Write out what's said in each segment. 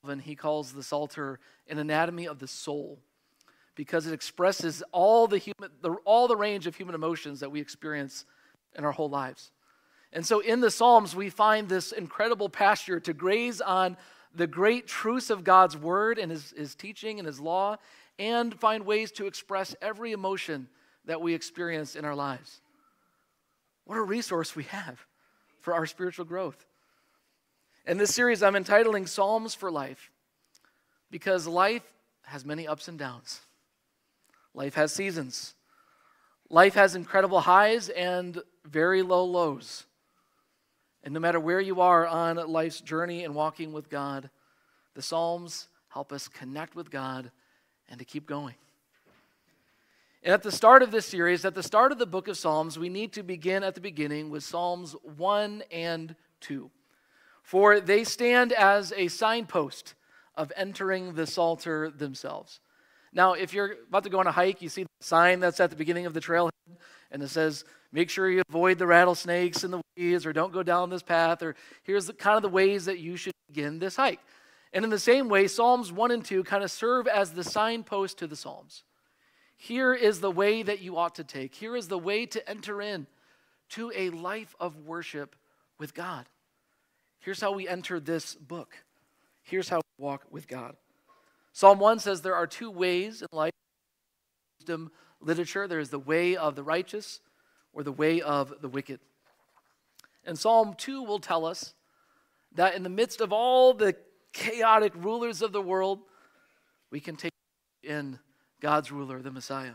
and he calls the Psalter an anatomy of the soul because it expresses all the range of human emotions that we experience in our whole lives. And so in the Psalms, we find this incredible pasture to graze on the great truths of God's word and his teaching and his law, and find ways to express every emotion that we experience in our lives. What a resource we have for our spiritual growth. In this series, I'm entitling Psalms for Life because life has many ups and downs. Life has seasons. Life has incredible highs and very low lows. And no matter where you are on life's journey and walking with God, the Psalms help us connect with God and to keep going. And at the start of this series, at the start of the book of Psalms, we need to begin at the beginning with Psalms 1 and 2. For they stand as a signpost of entering the Psalter themselves. Now, if you're about to go on a hike, you see the sign that's at the beginning of the trailhead, and it says, make sure you avoid the rattlesnakes and the weeds, or don't go down this path, or here's kind of the ways that you should begin this hike. And in the same way, Psalms 1 and 2 kind of serve as the signpost to the Psalms. Here is the way that you ought to take. Here is the way to enter in to a life of worship with God. Here's how we enter this book. Here's how we walk with God. Psalm 1 says there are two ways in life. Wisdom literature. There is the way of the righteous or the way of the wicked. And Psalm 2 will tell us that in the midst of all the chaotic rulers of the world, we can take in God's ruler, the Messiah.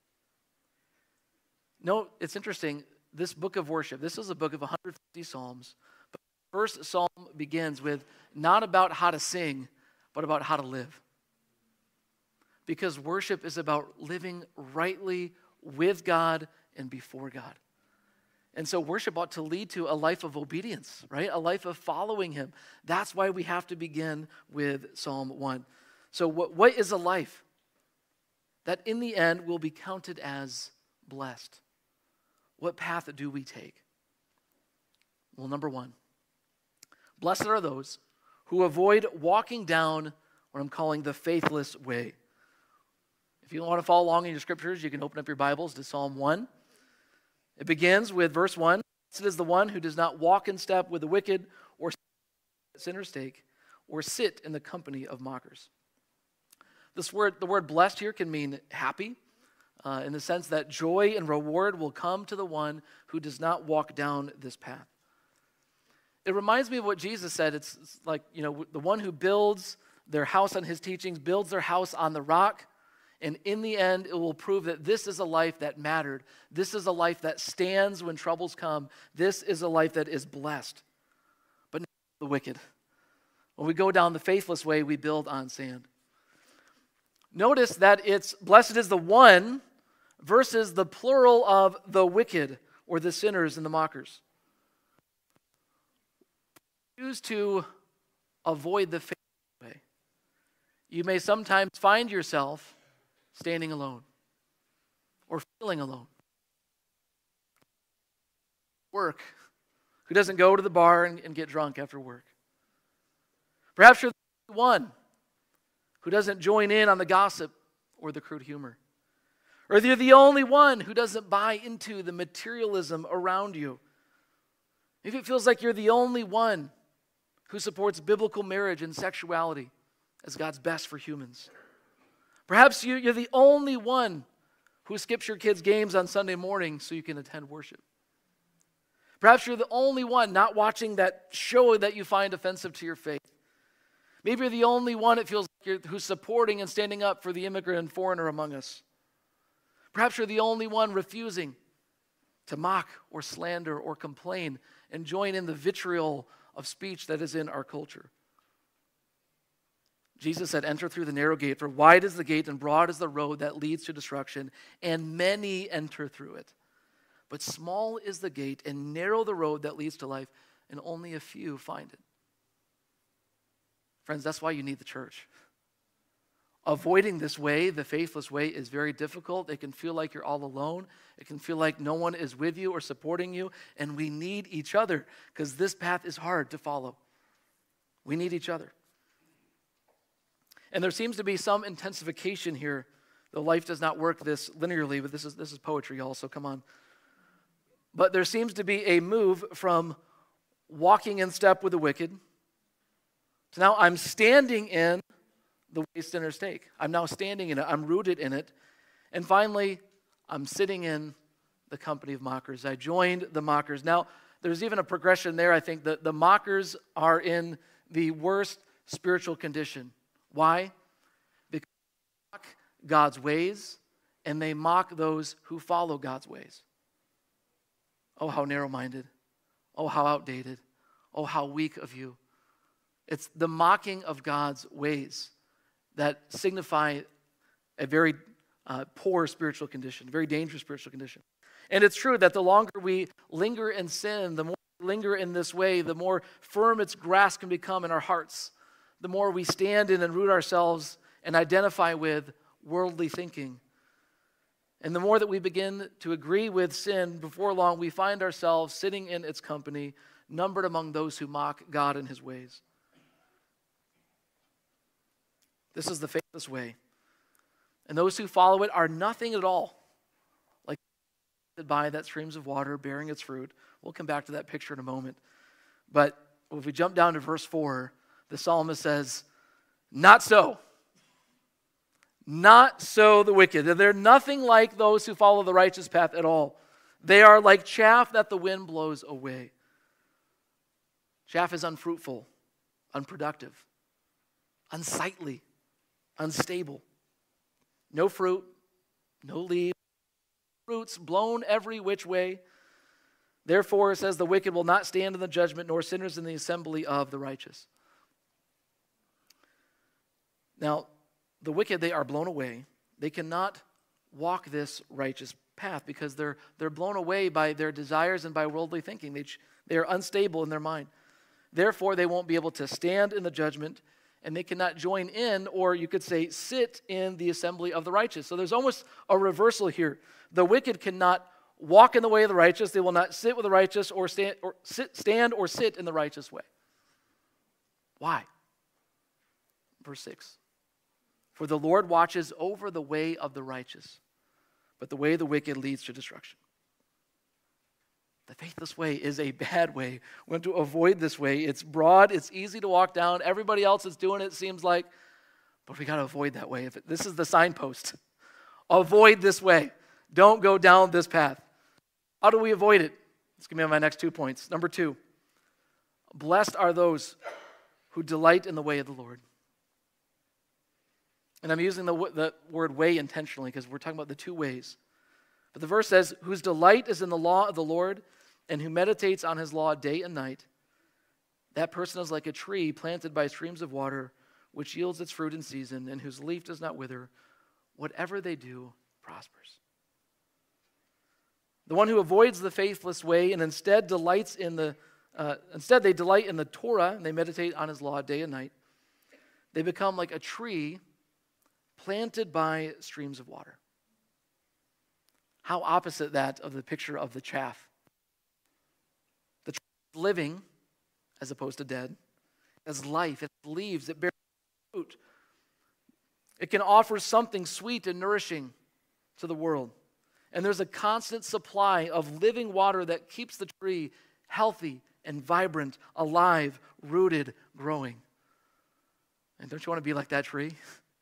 Note, it's interesting, this book of worship, this is a book of 150 Psalms. But the first Psalm begins with not about how to sing, but about how to live. Because worship is about living rightly with God and before God. And so worship ought to lead to a life of obedience, right? A life of following him. That's why we have to begin with Psalm 1. So what is a life that in the end will be counted as blessed? What path do we take? Well, number one, blessed are those who avoid walking down what I'm calling the faithless way. If you want to follow along in your scriptures, you can open up your Bibles to Psalm 1. It begins with verse 1. Blessed is the one who does not walk in step with the wicked, or sinner's stake, or sit in the company of mockers. The word blessed here can mean happy, in the sense that joy and reward will come to the one who does not walk down this path. It reminds me of what Jesus said. It's like, the one who builds their house on his teachings, builds their house on the rock, and in the end, it will prove that this is a life that mattered. This is a life that stands when troubles come. This is a life that is blessed, but not the wicked. When we go down the faithless way, we build on sand. Notice that it's blessed is the one versus the plural of the wicked, or the sinners and the mockers. Choose to avoid the faithless way. You may sometimes find yourself standing alone or feeling alone. Work. Who doesn't go to the bar and get drunk after work? Perhaps you're the one who doesn't join in on the gossip or the crude humor. Or you're the only one who doesn't buy into the materialism around you. Maybe it feels like you're the only one who supports biblical marriage and sexuality as God's best for humans. Perhaps you're the only one who skips your kids' games on Sunday morning so you can attend worship. Perhaps you're the only one not watching that show that you find offensive to your faith. Maybe you're the only one, it feels like, who's supporting and standing up for the immigrant and foreigner among us. Perhaps you're the only one refusing to mock or slander or complain and join in the vitriol of speech that is in our culture. Jesus said, enter through the narrow gate, for wide is the gate and broad is the road that leads to destruction, and many enter through it. But small is the gate and narrow the road that leads to life, and only a few find it. Friends, that's why you need the church. Avoiding this way, the faithless way, is very difficult. It can feel like you're all alone. It can feel like no one is with you or supporting you, and we need each other because this path is hard to follow. We need each other. And there seems to be some intensification here, though life does not work this linearly, but this is poetry also, come on. But there seems to be a move from walking in step with the wicked to now I'm standing in the way sinners take. I'm now standing in it. I'm rooted in it. And finally, I'm sitting in the company of mockers. I joined the mockers. Now, there's even a progression there. I think that the mockers are in the worst spiritual condition. Why? Because they mock God's ways, and they mock those who follow God's ways. Oh, how narrow-minded. Oh, how outdated. Oh, how weak of you. It's the mocking of God's ways that signify a very poor spiritual condition, very dangerous spiritual condition. And it's true that the longer we linger in sin, the more we linger in this way, the more firm its grasp can become in our hearts, the more we stand in and root ourselves and identify with worldly thinking. And the more that we begin to agree with sin, before long we find ourselves sitting in its company, numbered among those who mock God and his ways. This is the faithless way. And those who follow it are nothing at all like by that streams of water bearing its fruit. We'll come back to that picture in a moment. But if we jump down to verse 4, the psalmist says, not so. Not so the wicked. They're nothing like those who follow the righteous path at all. They are like chaff that the wind blows away. Chaff is unfruitful, unproductive, unsightly, unstable. No fruit, no leaves, roots blown every which way. Therefore, it says, the wicked will not stand in the judgment, nor sinners in the assembly of the righteous. Now, the wicked, they are blown away. They cannot walk this righteous path because they're blown away by their desires and by worldly thinking. They are unstable in their mind. Therefore, they won't be able to stand in the judgment, and they cannot join in, or you could say sit in the assembly of the righteous. So there's almost a reversal here. The wicked cannot walk in the way of the righteous. They will not sit with the righteous or stand or sit in the righteous way. Why? Verse 6. For the Lord watches over the way of the righteous, but the way of the wicked leads to destruction. The faithless way is a bad way. We want to avoid this way. It's broad, it's easy to walk down. Everybody else is doing it seems like, but we got to avoid that way. This is the signpost. Avoid this way. Don't go down this path. How do we avoid it? It's going to be my next 2 points. Number 2, blessed are those who delight in the way of the Lord. And I'm using the word way intentionally because we're talking about the 2 ways. But the verse says, whose delight is in the law of the Lord, and who meditates on his law day and night. That person is like a tree planted by streams of water, which yields its fruit in season, and whose leaf does not wither. Whatever they do prospers. The one who avoids the faithless way and instead delights in instead they delight in the Torah, and they meditate on his law day and night. They become like a tree planted by streams of water. How opposite that of the picture of the chaff. The tree is living as opposed to dead. It has life, it has leaves, it bears fruit. It can offer something sweet and nourishing to the world. And there's a constant supply of living water that keeps the tree healthy and vibrant, alive, rooted, growing. And don't you want to be like that tree?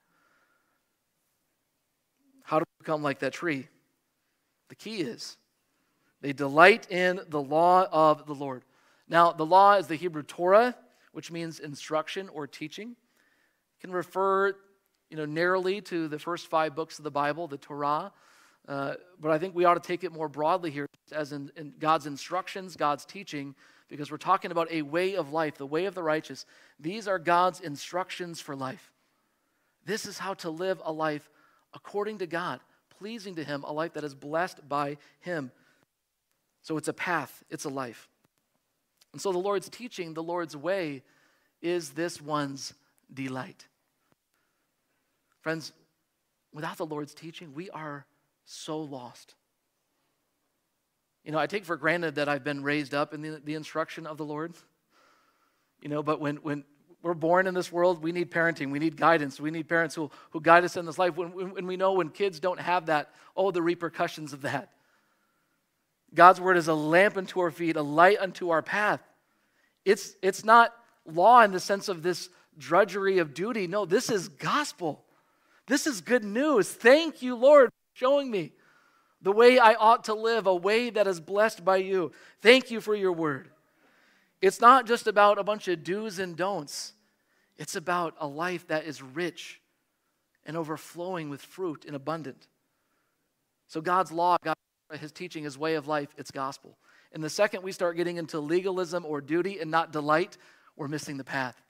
How do we become like that tree? The key is they delight in the law of the Lord. Now, the law is the Hebrew Torah, which means instruction or teaching. It can refer, narrowly to the first 5 books of the Bible, the Torah. But I think we ought to take it more broadly here as in God's instructions, God's teaching, because we're talking about a way of life, the way of the righteous. These are God's instructions for life. This is how to live a life according to God, pleasing to him, a life that is blessed by him. So it's a path, it's a life. And so the Lord's teaching, the Lord's way, is this one's delight. Friends, without the Lord's teaching, we are so lost. I take for granted that I've been raised up in the instruction of the Lord. But when we're born in this world, we need parenting, we need guidance, we need parents who guide us in this life. When we know when kids don't have that, the repercussions of that. God's word is a lamp unto our feet, a light unto our path. It's not law in the sense of this drudgery of duty. No, this is gospel. This is good news. Thank you, Lord, for showing me the way I ought to live, a way that is blessed by you. Thank you for your word. It's not just about a bunch of do's and don'ts. It's about a life that is rich and overflowing with fruit and abundant. So God's law, his teaching, his way of life, it's gospel. And the second we start getting into legalism or duty and not delight, we're missing the path.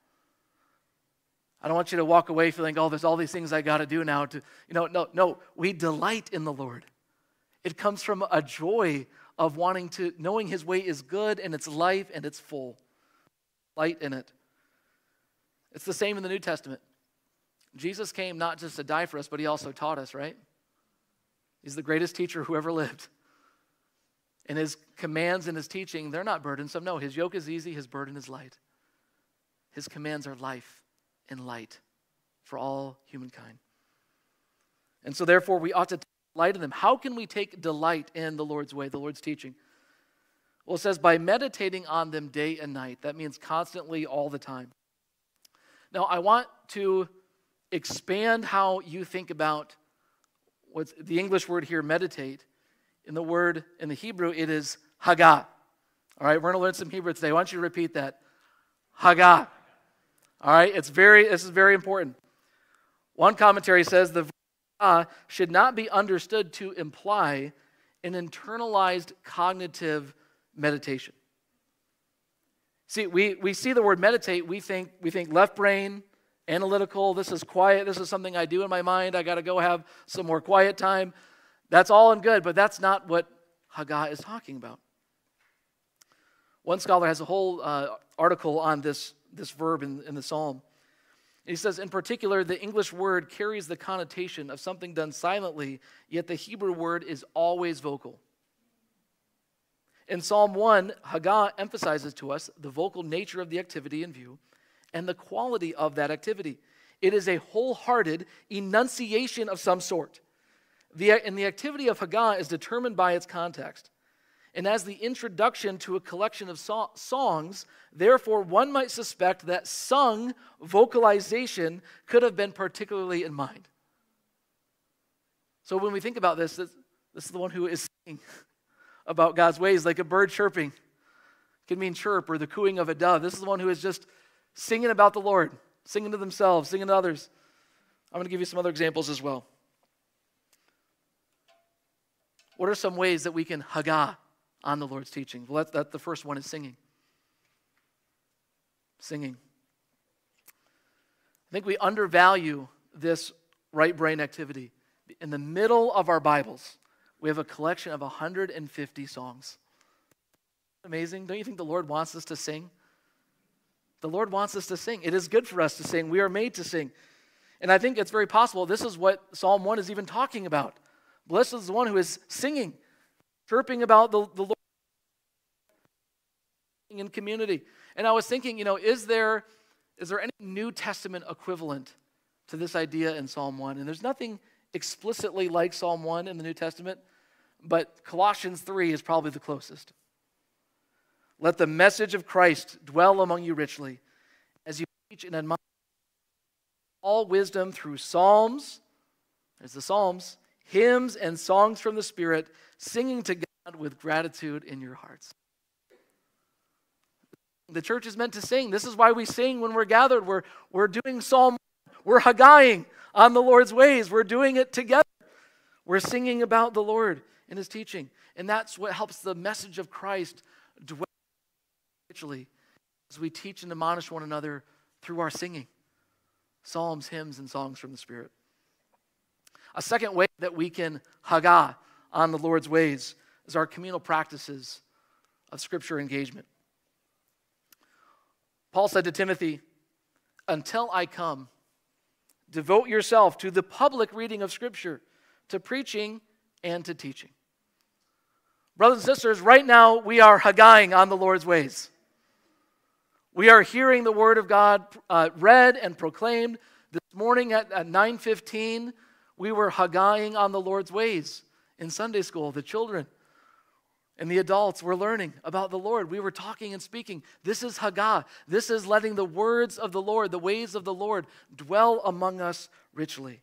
I don't want you to walk away feeling, there's all these things I got to do now. No, we delight in the Lord. It comes from a joy of knowing his way is good and it's life and it's full. Light in it. It's the same in the New Testament. Jesus came not just to die for us, but he also taught us, right? He's the greatest teacher who ever lived. And his commands and his teaching, they're not burdensome. No, his yoke is easy, his burden is light. His commands are life and light for all humankind. And so therefore we ought to take delight in them. How can we take delight in the Lord's way, the Lord's teaching? Well, it says by meditating on them day and night. That means constantly, all the time. Now, I want to expand how you think about what's the English word here, meditate. In the Hebrew, it is hagah. All right, we're going to learn some Hebrew today. I want you to repeat that. Hagah. All right, this is very important. One commentary says the verb should not be understood to imply an internalized cognitive meditation. See, we see the word meditate, we think left brain, analytical, this is quiet, this is something I do in my mind, I got to go have some more quiet time. That's all and good, but that's not what hagah is talking about. One scholar has a whole article on this verb in the psalm. He says, in particular, the English word carries the connotation of something done silently, yet the Hebrew word is always vocal. In Psalm 1, hagah emphasizes to us the vocal nature of the activity in view and the quality of that activity. It is a wholehearted enunciation of some sort. And the activity of hagah is determined by its context. And as the introduction to a collection of songs, therefore one might suspect that sung vocalization could have been particularly in mind. So when we think about this is the one who is singing about God's ways, like a bird chirping. It can mean chirp or the cooing of a dove. This is the one who is just singing about the Lord, singing to themselves, singing to others. I'm going to give you some other examples as well. What are some ways that we can hagah on the Lord's teaching? Well, the first one is singing. Singing. I think we undervalue this right brain activity. In the middle of our Bibles, we have a collection of 150 songs. Amazing. Don't you think the Lord wants us to sing? The Lord wants us to sing. It is good for us to sing. We are made to sing. And I think it's very possible this is what Psalm 1 is even talking about. Blessed is the one who is singing, chirping about the Lord in community. And I was thinking, is there any New Testament equivalent to this idea in Psalm 1? And there's nothing explicitly like Psalm 1 in the New Testament, but Colossians 3 is probably the closest. Let the message of Christ dwell among you richly as you teach and admonish all wisdom through psalms, there's the Psalms, hymns and songs from the Spirit, singing to God with gratitude in your hearts. The church is meant to sing. This is why we sing when we're gathered. We're doing Psalm, we're hagahing on the Lord's ways. We're doing it together. We're singing about the Lord and his teaching. And that's what helps the message of Christ dwell richly as we teach and admonish one another through our singing. Psalms, hymns, and songs from the Spirit. A second way that we can hagah on the Lord's ways is our communal practices of Scripture engagement. Paul said to Timothy, until I come, devote yourself to the public reading of Scripture, to preaching and to teaching. Brothers and sisters, right now we are hagahing on the Lord's ways. We are hearing the word of God read and proclaimed. This morning at 9:15, we were Haggahing on the Lord's ways in Sunday school. The children and the adults were learning about the Lord. We were talking and speaking. This is Haggah. This is letting the words of the Lord, the ways of the Lord, dwell among us richly.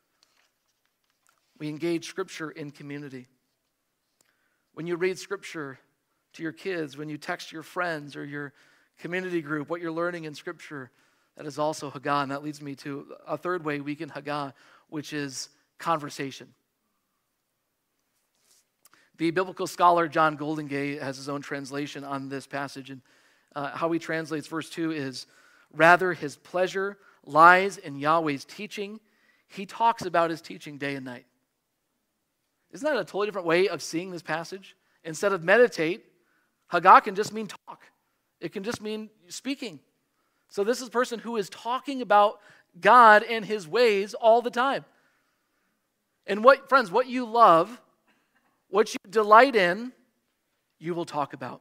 We engage Scripture in community. When you read Scripture to your kids, when you text your friends or your community group, what you're learning in Scripture, that is also Haggah. And that leads me to a third way we can Haggah, which is conversation. The biblical scholar John Goldingay has his own translation on this passage. And how he translates verse 2 is, rather his pleasure lies in Yahweh's teaching. He talks about his teaching day and night. Isn't that a totally different way of seeing this passage? Instead of meditate, Haggah can just mean talk. It can just mean speaking. So this is a person who is talking about God and his ways all the time. And friends, what you love, what you delight in, you will talk about.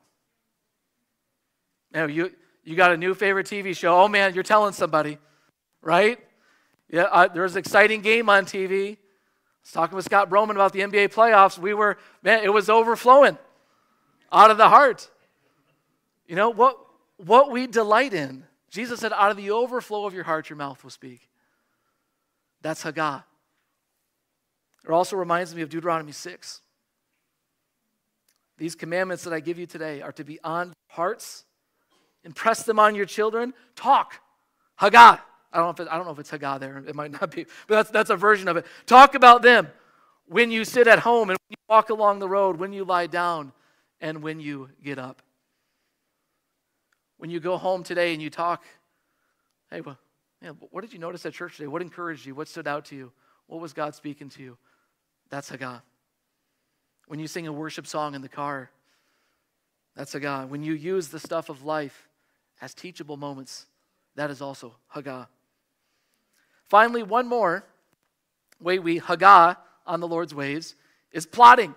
Now, you got a new favorite TV show. Oh man, you're telling somebody, right? Yeah, there's an exciting game on TV. I was talking with Scott Broman about the NBA playoffs. It was overflowing out of the heart. You know, what we delight in. Jesus said, out of the overflow of your heart, your mouth will speak. That's Haggah. It also reminds me of Deuteronomy 6. These commandments that I give you today are to be on your hearts. Impress them on your children. Talk. Haggah. I don't know if it's Haggah there. It might not be. But that's a version of it. Talk about them when you sit at home and when you walk along the road, when you lie down, and when you get up. When you go home today and you talk, hey, well, man, what did you notice at church today? What encouraged you? What stood out to you? What was God speaking to you? That's Haggah. When you sing a worship song in the car, that's Haggah. When you use the stuff of life as teachable moments, that is also Haggah. Finally, one more way we Haggah on the Lord's ways is plotting.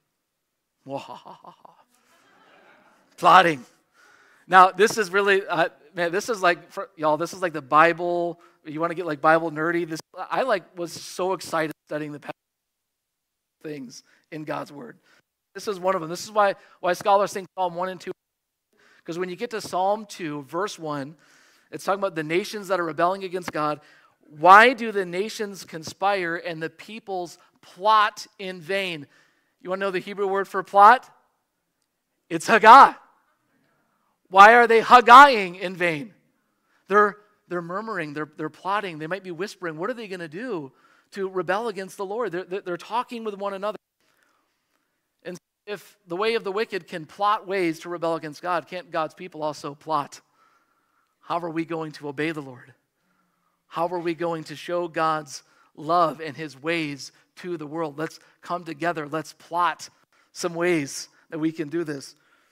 Plotting. Now, this is really, this is like, y'all, this is like the Bible. You want to get like Bible nerdy? I was so excited studying the things in God's Word. This is one of them. This is why scholars think Psalm 1 and 2. Because when you get to Psalm 2, verse 1, it's talking about the nations that are rebelling against God. Why do the nations conspire and the peoples plot in vain? You want to know the Hebrew word for plot? It's Haggah. Why are they Haggahing in vain? They're murmuring, they're plotting, they might be whispering. What are they going to do to rebel against the Lord? They're talking with one another. And if the way of the wicked can plot ways to rebel against God, can't God's people also plot? How are we going to obey the Lord? How are we going to show God's love and his ways to the world? Let's come together. Let's plot some ways that we can do this.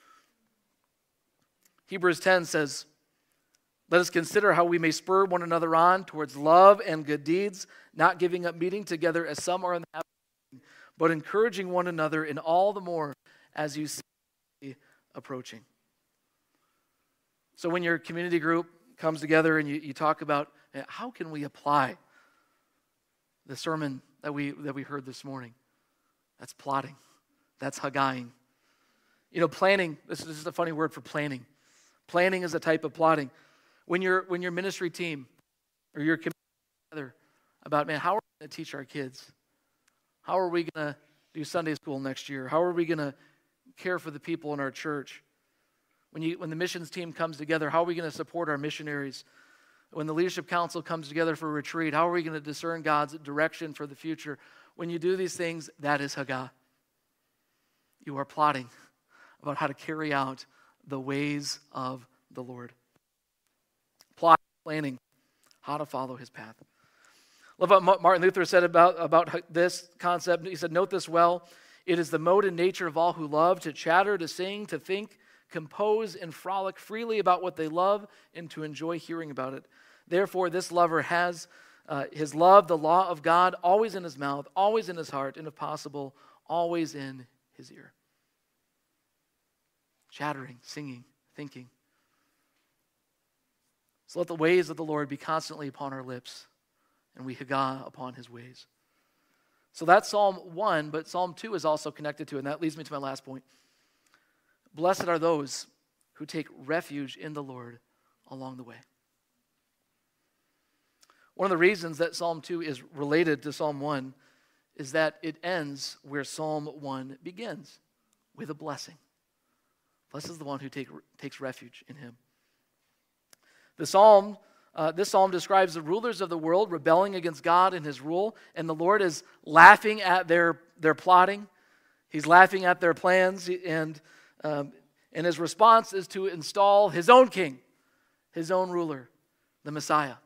Hebrews 10 says, let us consider how we may spur one another on towards love and good deeds, not giving up meeting together as some are in the habit of doing, but encouraging one another in all the more as you see approaching. So when your community group comes together and you talk about how can we apply the sermon that we heard this morning, that's plotting. That's Haggahing. You know, planning, this is just a funny word for planning. Planning is a type of plotting. When your ministry team or your community together about, man, how are we going to teach our kids? How are we going to do Sunday school next year? How are we going to care for the people in our church? When the missions team comes together, how are we going to support our missionaries? When the leadership council comes together for a retreat, how are we going to discern God's direction for the future? When you do these things, that is Haggah. You are plotting about how to carry out the ways of the Lord. Plotting, planning, how to follow his path. Love what Martin Luther said about this concept. He said, note this well. It is the mode and nature of all who love to chatter, to sing, to think, compose, and frolic freely about what they love and to enjoy hearing about it. Therefore, this lover has his love, the law of God, always in his mouth, always in his heart, and if possible, always in his ear. Chattering, singing, thinking. So let the ways of the Lord be constantly upon our lips, and we Haggah upon his ways. So that's Psalm 1, but Psalm 2 is also connected to it, and that leads me to my last point. Blessed are those who take refuge in the Lord along the way. One of the reasons that Psalm 2 is related to Psalm 1 is that it ends where Psalm 1 begins, with a blessing. Blessed is the one who takes refuge in him. This psalm describes the rulers of the world rebelling against God and his rule, and the Lord is laughing at their plotting. He's laughing at their plans, and his response is to install his own king, his own ruler, the Messiah.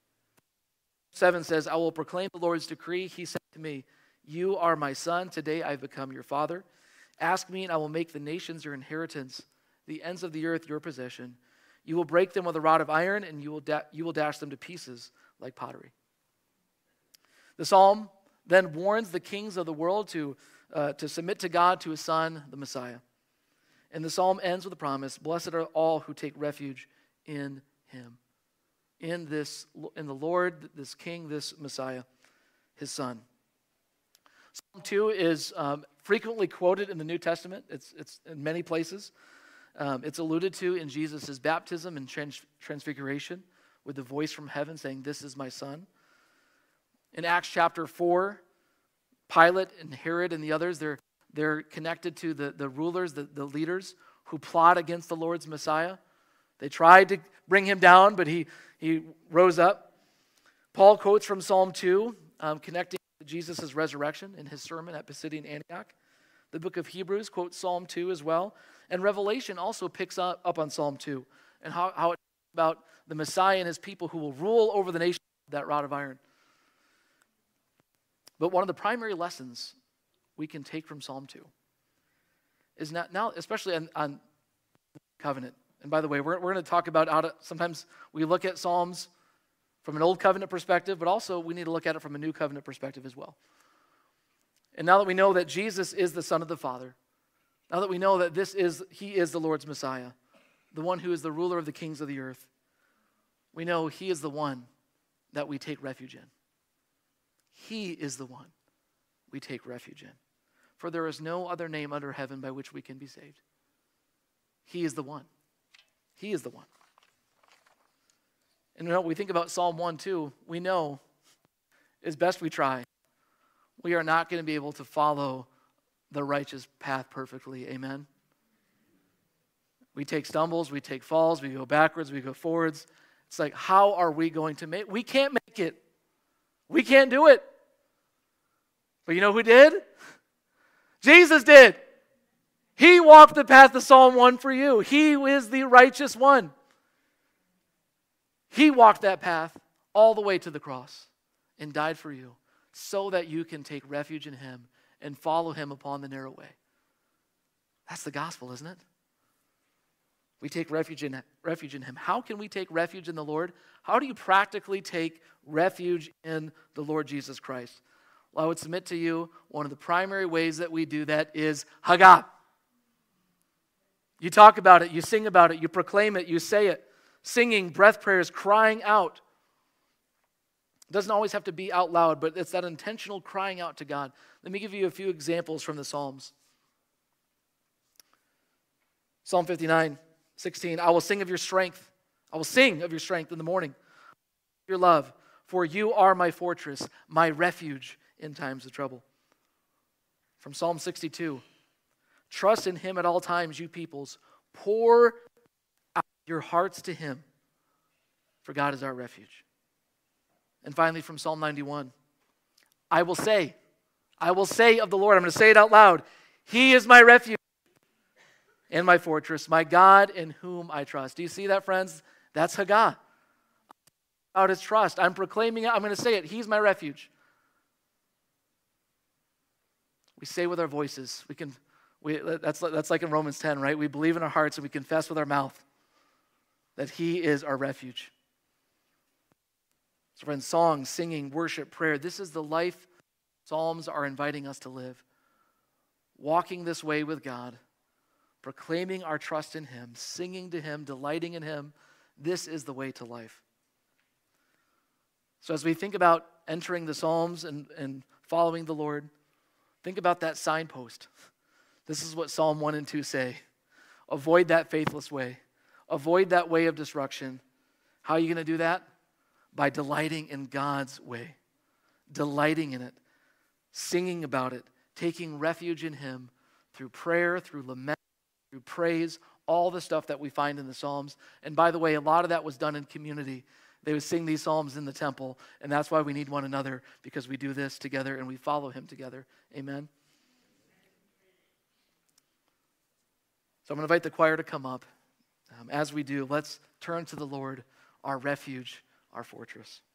7 says, I will proclaim the Lord's decree. He said to me, you are my son. Today I have become your father. Ask me, and I will make the nations your inheritance, the ends of the earth your possession. You will break them with a rod of iron, and you will dash them to pieces like pottery. The psalm then warns the kings of the world to submit to God, to his son, the Messiah. And the psalm ends with a promise, blessed are all who take refuge in him. In the Lord, this King, this Messiah, his Son. Psalm 2 is frequently quoted in the New Testament. It's in many places. It's alluded to in Jesus' baptism and transfiguration with the voice from heaven saying, this is my Son. In Acts chapter 4, Pilate and Herod and the others, they're connected to the rulers, the leaders who plot against the Lord's Messiah. They tried to bring him down, but he rose up. Paul quotes from Psalm 2, connecting to Jesus' resurrection in his sermon at Pisidian Antioch. The book of Hebrews quotes Psalm 2 as well. And Revelation also picks up on Psalm 2 and how it talks about the Messiah and his people who will rule over the nation with that rod of iron. But one of the primary lessons we can take from Psalm 2 is now, especially on covenant. And by the way, we're going to talk about sometimes we look at Psalms from an old covenant perspective, but also we need to look at it from a new covenant perspective as well. And now that we know that Jesus is the Son of the Father, now that we know that he is the Lord's Messiah, the one who is the ruler of the kings of the earth, we know he is the one that we take refuge in. He is the one we take refuge in. For there is no other name under heaven by which we can be saved. He is the one. He is the one. And when we think about Psalm 1 too, we know, as best we try, we are not going to be able to follow the righteous path perfectly. Amen? We take stumbles, we take falls, we go backwards, we go forwards. It's like, how are we going to make it? We can't make it. We can't do it. But you know who did? Jesus did. He walked the path of Psalm 1 for you. He is the righteous one. He walked that path all the way to the cross and died for you so that you can take refuge in him and follow him upon the narrow way. That's the gospel, isn't it? We take refuge in him. How can we take refuge in the Lord? How do you practically take refuge in the Lord Jesus Christ? Well, I would submit to you one of the primary ways that we do that is Haggah. You talk about it, you sing about it, you proclaim it, you say it. Singing, breath prayers, crying out. It doesn't always have to be out loud, but it's that intentional crying out to God. Let me give you a few examples from the Psalms. Psalm 59:16. I will sing of your strength. I will sing of your strength in the morning. Your love, for you are my fortress, my refuge in times of trouble. From Psalm 62. Trust in him at all times, you peoples. Pour out your hearts to him, for God is our refuge. And finally, from Psalm 91. I will say of the Lord, I'm going to say it out loud, he is my refuge and my fortress, my God in whom I trust. Do you see that, friends? That's Haggah. Out his trust. I'm proclaiming it. I'm going to say it. He's my refuge. We say with our voices. That's like in Romans 10, right? We believe in our hearts and we confess with our mouth that he is our refuge. So friends, song, singing, worship, prayer. This is the life Psalms are inviting us to live. Walking this way with God, proclaiming our trust in him, singing to him, delighting in him, This is the way to life. So as we think about entering the Psalms and following the Lord, think about that signpost. This is what Psalm 1 and 2 say. Avoid that faithless way. Avoid that way of destruction. How are you going to do that? By delighting in God's way. Delighting in it. Singing about it. Taking refuge in Him through prayer, through lament, through praise, all the stuff that we find in the Psalms. And by the way, a lot of that was done in community. They would sing these Psalms in the temple, and that's why we need one another, because we do this together and we follow Him together. Amen? So I'm going to invite the choir to come up. As we do, let's turn to the Lord, our refuge, our fortress.